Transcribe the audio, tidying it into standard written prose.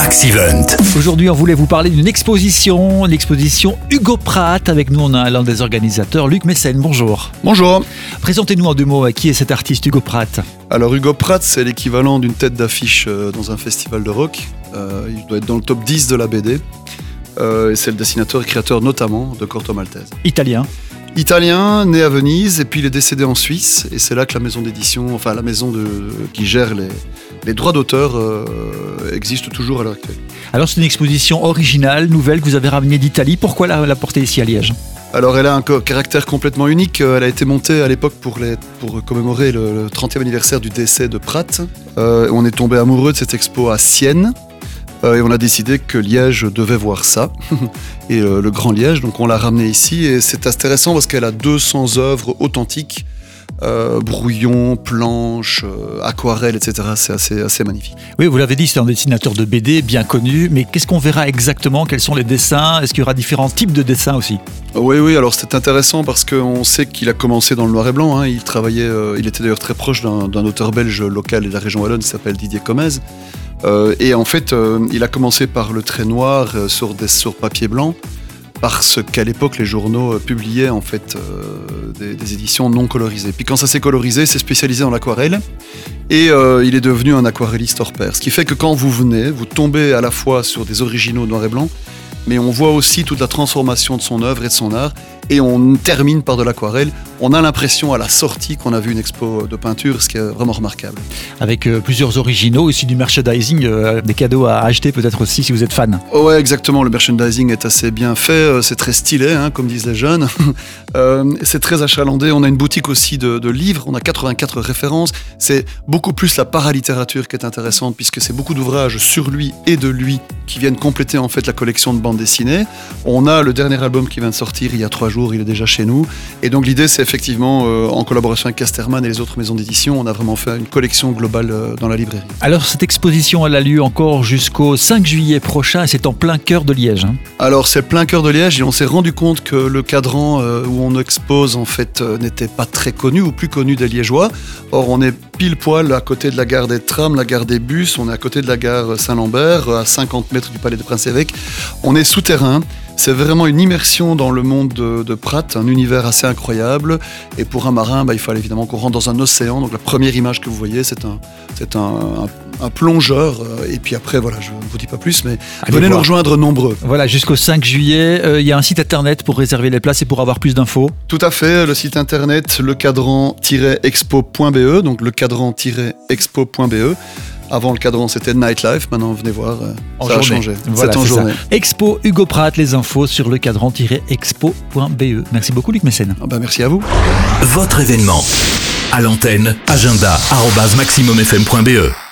Max Event. Aujourd'hui, on voulait vous parler d'une exposition, l'exposition Hugo Pratt. Avec nous, on a l'un des organisateurs, Luc Mécène. Bonjour. Bonjour. Présentez-nous en deux mots, qui est cet artiste Hugo Pratt? Alors Hugo Pratt, c'est l'équivalent d'une tête d'affiche dans un festival de rock. Il doit être dans le top 10 de la BD. Et c'est le dessinateur et créateur notamment de Corto Maltese. Italien, né à Venise, et puis il est décédé en Suisse. Et c'est là que la maison d'édition, enfin la maison qui gère les droits d'auteur existe toujours à l'heure actuelle. Alors c'est une exposition originale, nouvelle, que vous avez ramenée d'Italie. Pourquoi la porter ici à Liège? Alors elle a un caractère complètement unique. Elle a été montée à l'époque pour commémorer le 30e anniversaire du décès de Pratt. On est tombé amoureux de cette expo à Sienne. Et on a décidé que Liège devait voir ça, et le Grand Liège, donc on l'a ramené ici, et c'est intéressant parce qu'elle a 200 œuvres authentiques, brouillons, planches, aquarelles, etc. C'est assez magnifique. Oui, vous l'avez dit, c'est un dessinateur de BD bien connu, mais qu'est-ce qu'on verra exactement? Quels sont les dessins? Est-ce qu'il y aura différents types de dessins aussi? Oui, alors c'est intéressant parce qu'on sait qu'il a commencé dans le noir et blanc, il travaillait, il était d'ailleurs très proche d'un auteur belge local de la région wallonne qui s'appelle Didier Comez. Et en fait, il a commencé par le trait noir sur papier blanc, parce qu'à l'époque, les journaux publiaient en fait des éditions non colorisées. Puis quand ça s'est colorisé, c'est spécialisé en aquarelle, et il est devenu un aquarelliste hors pair. Ce qui fait que quand vous venez, vous tombez à la fois sur des originaux noir et blanc, mais on voit aussi toute la transformation de son œuvre et de son art, et on termine par de l'aquarelle. On a l'impression à la sortie qu'on a vu une expo de peinture, ce qui est vraiment remarquable. Avec plusieurs originaux, aussi du merchandising, des cadeaux à acheter peut-être aussi si vous êtes fan. Ouais, exactement, le merchandising est assez bien fait, c'est très stylé, comme disent les jeunes. C'est très achalandé, on a une boutique aussi de livres, on a 84 références. C'est beaucoup plus la paralittérature qui est intéressante, puisque c'est beaucoup d'ouvrages sur lui et de lui qui viennent compléter en fait la collection de bandes dessinées. On a le dernier album qui vient de sortir il y a 3 jours, il est déjà chez nous. Et donc l'idée, c'est effectivement, en collaboration avec Casterman et les autres maisons d'édition, on a vraiment fait une collection globale dans la librairie. Alors cette exposition, elle a lieu encore jusqu'au 5 juillet prochain, et c'est en plein cœur de Liège. Alors c'est plein cœur de Liège, et on s'est rendu compte que le cadran où on expose en fait n'était pas très connu, ou plus connu des Liégeois. Or on est pile poil à côté de la gare des trams, la gare des bus, on est à côté de la gare Saint-Lambert, à 50 mètres du palais de Prince-Évêque. On est souterrain. C'est vraiment une immersion dans le monde de Pratt, un univers assez incroyable. Et pour un marin, il fallait évidemment qu'on rentre dans un océan. Donc la première image que vous voyez, c'est un plongeur. Et puis après, voilà, je ne vous dis pas plus, mais venez nous rejoindre nombreux. Voilà, jusqu'au 5 juillet, il y a un site internet pour réserver les places et pour avoir plus d'infos. Tout à fait, le site internet lecadran-expo.be, donc lecadran-expo.be. Avant le cadran, c'était Nightlife. Maintenant, venez voir, ça a changé. Voilà, c'est en journée. Expo Hugo Pratt, les infos sur lecadran-expo.be. Merci beaucoup, Luc Mécène. Merci à vous. Votre événement. À l'antenne, agenda @maximumfm.be.